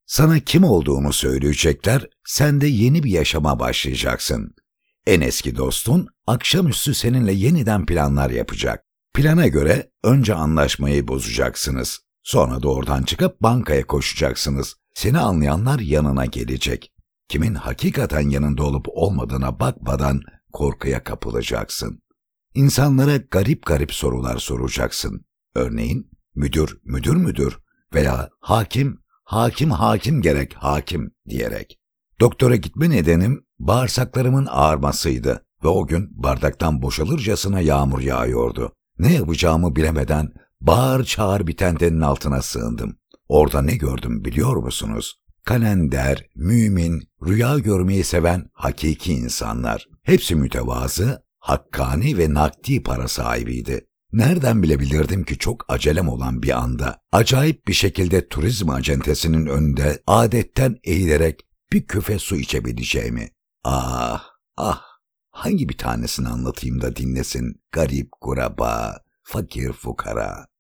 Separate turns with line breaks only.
Sana kim olduğunu söyleyecekler, sen de yeni bir yaşama başlayacaksın. En eski dostun akşamüstü seninle yeniden planlar yapacak. Plana göre önce anlaşmayı bozacaksınız. Sonra da oradan çıkıp bankaya koşacaksınız. Seni anlayanlar yanına gelecek. Kimin hakikaten yanında olup olmadığına bakmadan korkuya kapılacaksın. İnsanlara garip garip sorular soracaksın. Örneğin müdür müdür veya hakim gerek hakim diyerek. Doktora gitme nedenim bağırsaklarımın ağrımasıydı ve o gün bardaktan boşalırcasına yağmur yağıyordu. Ne yapacağımı bilemeden bağır çağır bir tentenin altına sığındım. Orada ne gördüm biliyor musunuz? Kalender, mümin, rüya görmeyi seven hakiki insanlar. Hepsi mütevazı, hakkani ve nakdi para sahibiydi. Nereden bilebilirdim ki çok acelem olan bir anda, acayip bir şekilde turizm acentesinin önünde adetten eğilerek bir küfe su içebileceğimi. Hangi bir tanesini anlatayım da dinlesin garip, kuraba, fakir, fukara.